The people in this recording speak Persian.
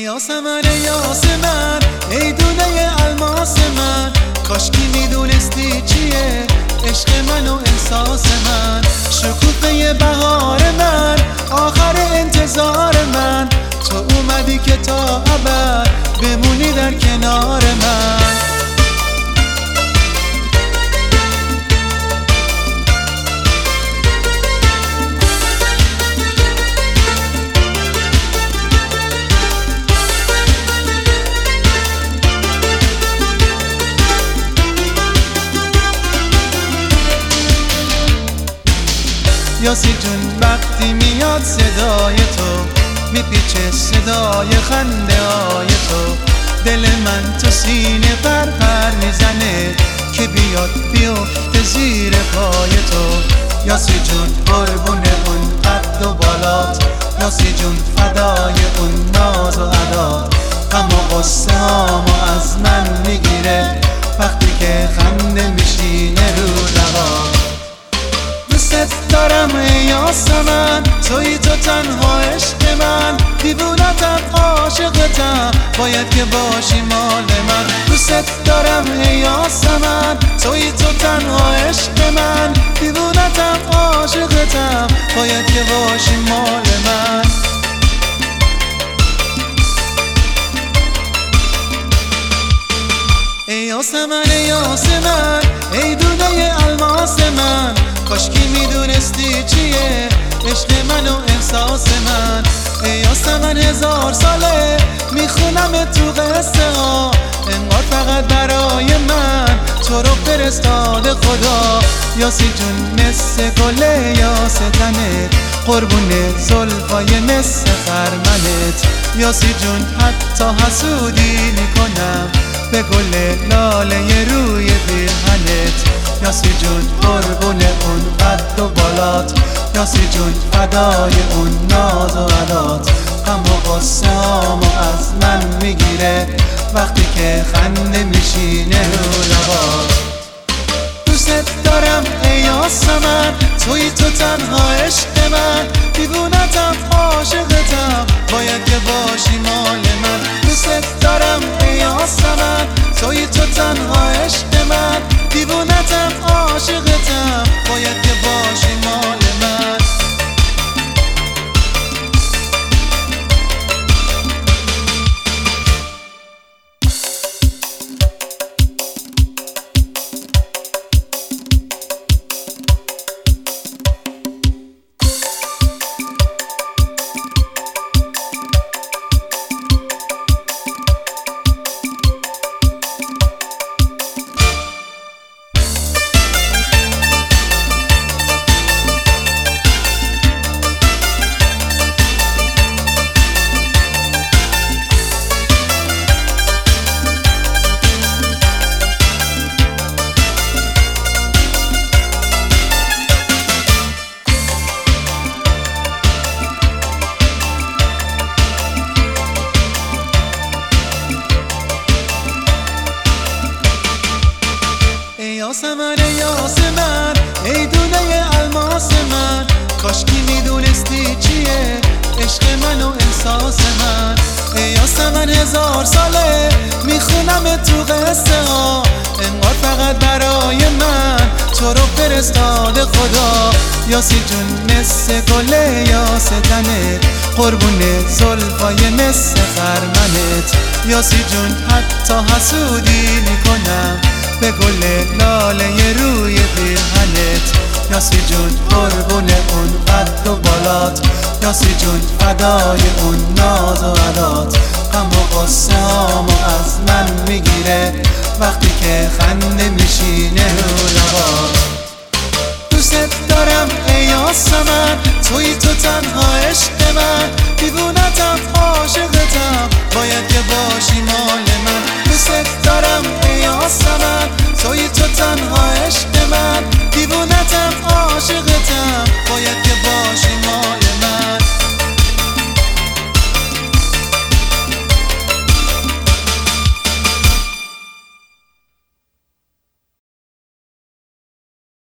یاسمن یاسمن ای دونه الماس من، کاشکی میدونستی چیه عشق من و احساس من، شکوفه بهار من، آخر انتظار من، تو اومدی که تا ابد بمونی در کنار من. یاسی جون وقتی میاد صدای تو، میپیچه صدای خنده های تو، دل من تو سینه پر میزنه که بیاد بیفته زیر پای تو. یاسی جون قربون اون قد و بالات، یاسی جون فدای اون ناز و عدات، اما قصه هامو از من میگیره وقتی که خنده میشینه رو لبات. دوست دارم ای یاسمن، توی تو تنها عشق من، دیوونتم عاشقتم، باید که باشی مال من. دوست دارم ای یاسمن، توی تو تنها عشق من، دیوونتم عاشقتم، باید که باشی مال من. ای یاسمن ای یاسمن ای دونه الماس من، کاشکی میدونستی چیه عشق من و احساس من. ای یاسمن 1000 ساله میخونم تو قصه ها، انگار فقط برای من تو رو فرستاده خدا. یاسی جون مثل گل یاستنت، قربون زلفای مثل خرمنت، یاسی جون حتی حسودی میکنم به گل لاله روی پیرهنت. یاسی جون قربون اون قد و بالات، یاسی جون فدای اون ناز و عدات، اما قصه هامو از من میگیره وقتی که خنده میشینه رو لبات. دوست دارم ای یاسمن، توی تو تنها عشق من، دیوونتم عاشقتم، باید که باشی مال من. دوست دارم ای یاسمن، توی تو تنها عشق من، دیوونتم عاشقتم، باید که باشی مال من. یاسمن یاسمن ای دونه الماس من، کاشکی میدونستی چیه عشق من و احساس من. ای یاسمن 1000 ساله میخونم تو قصه ها، انگار فقط برای من تو رو فرستاده خدا. یاسی جون مثل گل یاستنت، قربون زلفای مثل خرمنت، یاسی جون حتی حسودی میکنم به گل لاله روی پیرهنت. یاسی جون قربون اون قد و بالات، یاسی جون فدای اون ناز و عدات، اما قصه هامو از من میگیره وقتی که خنده میشینه